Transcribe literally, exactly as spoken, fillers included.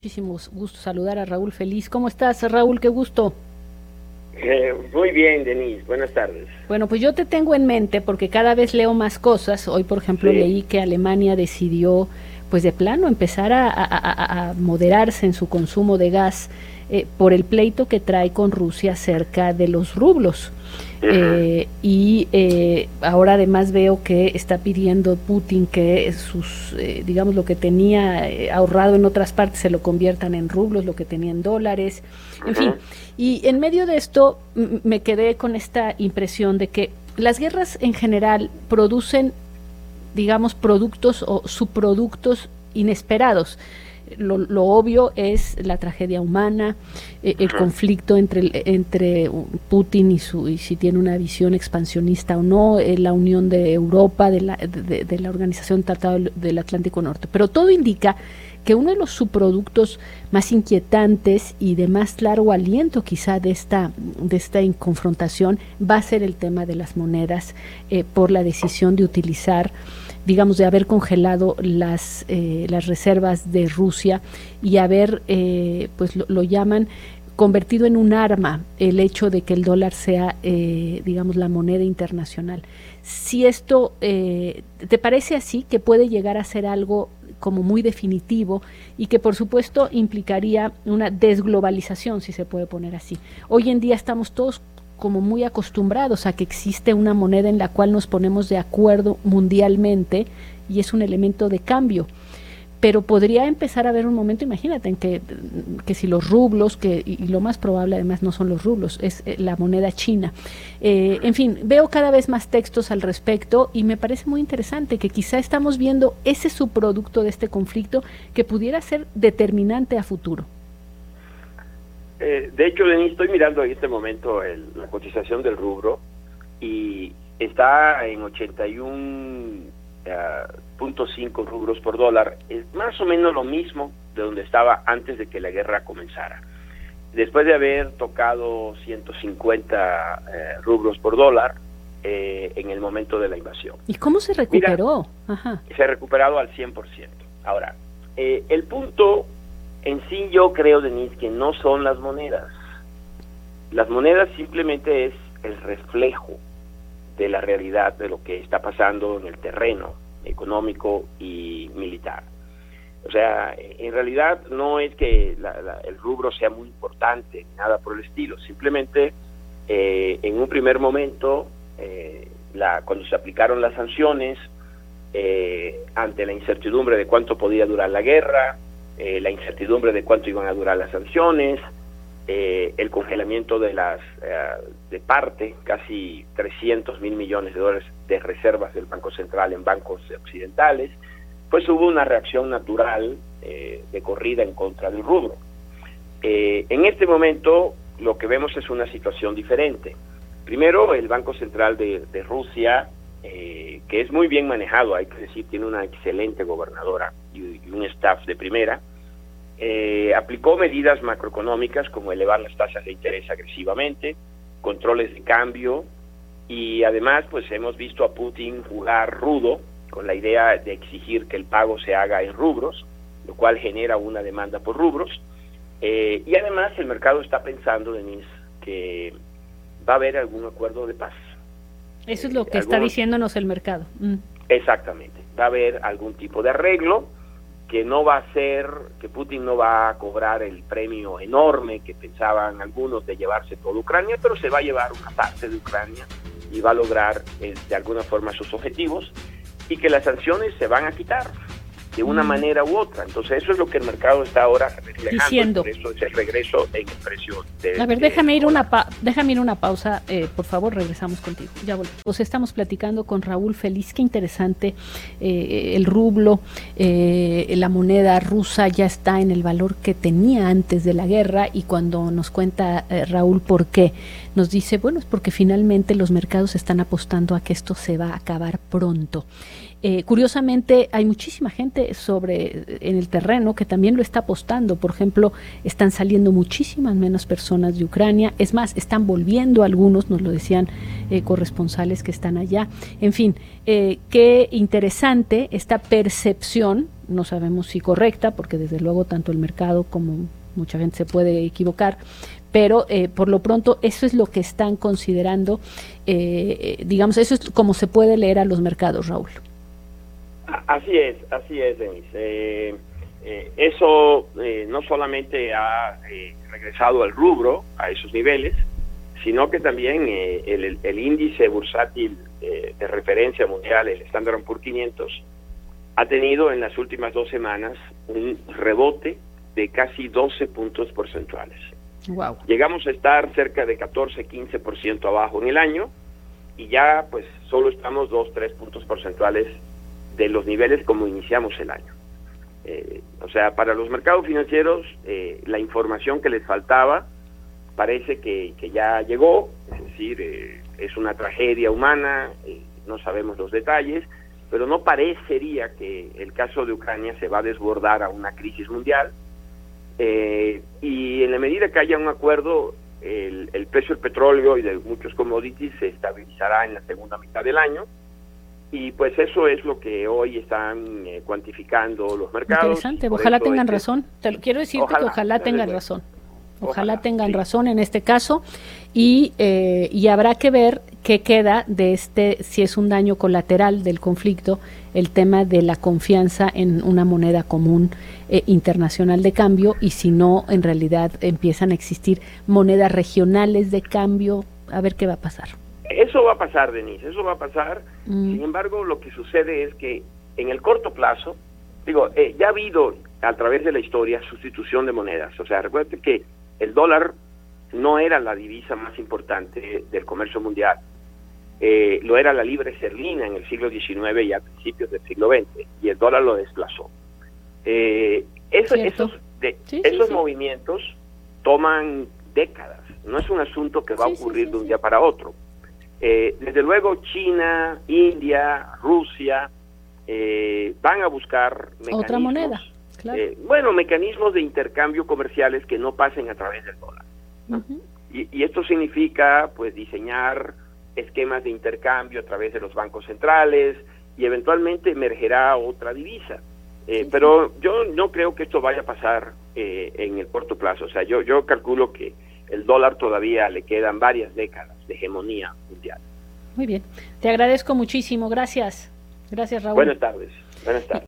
Muchísimo gusto saludar a Raúl Feliz. ¿Cómo estás, Raúl? Qué gusto. Eh, muy bien, Denise. Buenas tardes. Bueno, pues yo te tengo en mente porque cada vez leo más cosas. Hoy, por ejemplo, Sí. leí que Alemania decidió, pues de plano, empezar a, a- a- a moderarse en su consumo de gas eh, por el pleito que trae con Rusia acerca de los rublos. Ujú. Eh, y eh, ahora además veo que está pidiendo Putin que sus, eh, digamos, lo que tenía eh, ahorrado en otras partes se lo conviertan en rublos, lo que tenía en dólares, en fin. Ujú. Y en medio de esto m- me quedé con esta impresión de que las guerras en general producen, digamos, productos o subproductos inesperados. Lo, lo obvio es la tragedia humana, eh, el Ujú. conflicto entre, el- entre Putin y, su, y si tiene una visión expansionista o no, eh, la unión de Europa, de la, de, de la Organización Tratado del Atlántico Norte. Pero todo indica que uno de los subproductos más inquietantes y de más largo aliento quizá de esta, de esta confrontación va a ser el tema de las monedas, eh, por la decisión de utilizar, digamos, de haber congelado las, eh, las reservas de Rusia y haber, eh, pues lo, lo, llaman, convertido en un arma el hecho de que el dólar sea, eh, digamos, la moneda internacional. Si esto, eh, ¿te parece así que puede llegar a ser algo como muy definitivo y que por supuesto implicaría una desglobalización, si se puede poner así? Hoy en día estamos todos como muy acostumbrados a que existe una moneda en la cual nos ponemos de acuerdo mundialmente y es un elemento de cambio. Pero podría empezar a haber un momento, imagínate, en que, que si los rublos, que y lo más probable además no son los rublos, es la moneda china. Eh, en fin, veo cada vez más textos al respecto y me parece muy interesante que quizá estamos viendo ese subproducto de este conflicto que pudiera ser determinante a futuro. Eh, de hecho, Denise, estoy mirando en este momento el- la cotización del rubro y está en ochenta y uno punto cinco rubros por dólar. Es más o menos lo mismo de donde estaba antes de que la guerra comenzara. Después de haber tocado ciento cincuenta eh, rublos por dólar eh, en el momento de la invasión. ¿Y cómo se Mira, recuperó? Ajá. se ha recuperado al cien por ciento. Ahora, eh, el punto en sí yo creo, Denise, que no son las monedas. Las monedas simplemente es el reflejo de la realidad de lo que está pasando en el terreno económico y militar. O sea, en realidad no es que la, la, el rubro sea muy importante, nada por el estilo. Simplemente, eh, en un primer momento, eh, la, cuando se aplicaron las sanciones, eh, ante la incertidumbre de cuánto podía durar la guerra, eh, la incertidumbre de cuánto iban a durar las sanciones, eh, el congelamiento de las eh, de parte, casi trescientos mil millones de dólares de reservas del Banco Central en bancos occidentales, pues hubo una reacción natural eh, de corrida en contra del rubro. Eh, en este momento lo que vemos es una situación diferente. Primero, el Banco Central de, de Rusia, eh, que es muy bien manejado, hay que decir, tiene una excelente gobernadora y, y un staff de primera, eh, aplicó medidas macroeconómicas como elevar las tasas de interés agresivamente, controles de cambio, y además pues hemos visto a Putin jugar rudo con la idea de exigir que el pago se haga en rubros, lo cual genera una demanda por rubros, eh, y además el mercado está pensando, Denise, que va a haber algún acuerdo de paz. Eso es Eh, lo que está algunos, diciéndonos el mercado. Mm. exactamente, va a haber algún tipo de arreglo que no va a ser, que Putin no va a cobrar el premio enorme que pensaban algunos de llevarse toda Ucrania, pero se va a llevar una parte de Ucrania y va a lograr eh, de alguna forma sus objetivos, y que las sanciones se van a quitar de una mm. manera u otra. Entonces eso es lo que el mercado está ahora reflejando, diciendo. Por eso es el regreso en el precio de, a ver, de déjame ir una pa déjame ir una pausa, eh, por favor, regresamos contigo. Ya volvemos. Pues estamos platicando con Raúl Feliz, qué interesante, eh, el rublo, eh, la moneda rusa ya está en el valor que tenía antes de la guerra, y cuando nos cuenta eh, Raúl por qué, nos dice, bueno, es porque finalmente los mercados están apostando a que esto se va a acabar pronto. Eh, curiosamente hay muchísima gente sobre en el terreno que también lo está apostando. Por ejemplo, están saliendo muchísimas menos personas de Ucrania, es más, están volviendo algunos, nos lo decían eh, corresponsales que están allá. En fin, eh, qué interesante esta percepción no sabemos si correcta, porque desde luego tanto el mercado como mucha gente se puede equivocar, pero eh, por lo pronto eso es lo que están considerando, eh, digamos, eso es como se puede leer a los mercados, Raúl. Así es, así es, Denise. Eh, eh, eso eh, no solamente ha eh, regresado al rubro, a esos niveles, sino que también eh, el, el índice bursátil eh, de referencia mundial, el Standard and Poor's quinientos, ha tenido en las últimas dos semanas un rebote de casi doce puntos porcentuales. Wow. Llegamos a estar cerca de catorce, quince por ciento abajo en el año, y ya pues solo estamos dos, tres puntos porcentuales de los niveles como iniciamos el año. Eh, o sea, para los mercados financieros, eh, la información que les faltaba parece que, que ya llegó, es decir, eh, es una tragedia humana, eh, no sabemos los detalles, pero no parecería que el caso de Ucrania se va a desbordar a una crisis mundial, eh, y en la medida que haya un acuerdo, el, el precio del petróleo y de muchos commodities se estabilizará en la segunda mitad del año, y pues eso es lo que hoy están eh, cuantificando los mercados. Interesante, ojalá tengan es razón, te lo quiero decirte ojalá, que ojalá tengan bueno. razón. Ojalá, Ojalá tengan sí. razón en este caso, y, eh, y habrá que ver qué queda de este, si es un daño colateral del conflicto, el tema de la confianza en una moneda común eh, internacional de cambio, y si no, en realidad empiezan a existir monedas regionales de cambio, a ver qué va a pasar. Eso va a pasar, Denise, eso va a pasar. Mm. Sin embargo, lo que sucede es que en el corto plazo, digo, eh, ya ha habido a través de la historia sustitución de monedas. O sea, recuerden que el dólar no era la divisa más importante del comercio mundial. Eh, lo era la libra esterlina en el siglo diecinueve y a principios del siglo veinte, y el dólar lo desplazó. Eh, eso, esos de, sí, esos sí, movimientos sí. toman décadas. No es un asunto que va sí, a ocurrir sí, sí, de un día sí. para otro. Eh, desde luego China, India, Rusia eh, van a buscar mecanismos. Otra moneda. Claro. Eh, bueno, mecanismos de intercambio comerciales que no pasen a través del dólar, ¿no? Uh-huh. y, y esto significa, pues, diseñar esquemas de intercambio a través de los bancos centrales, y eventualmente emergerá otra divisa. Eh, sí, pero sí. yo no creo que esto vaya a pasar eh, en el corto plazo. O sea, yo, yo calculo que el dólar todavía le quedan varias décadas de hegemonía mundial. Muy bien. Te agradezco muchísimo. Gracias. Gracias, Raúl. Buenas tardes. Buenas tardes.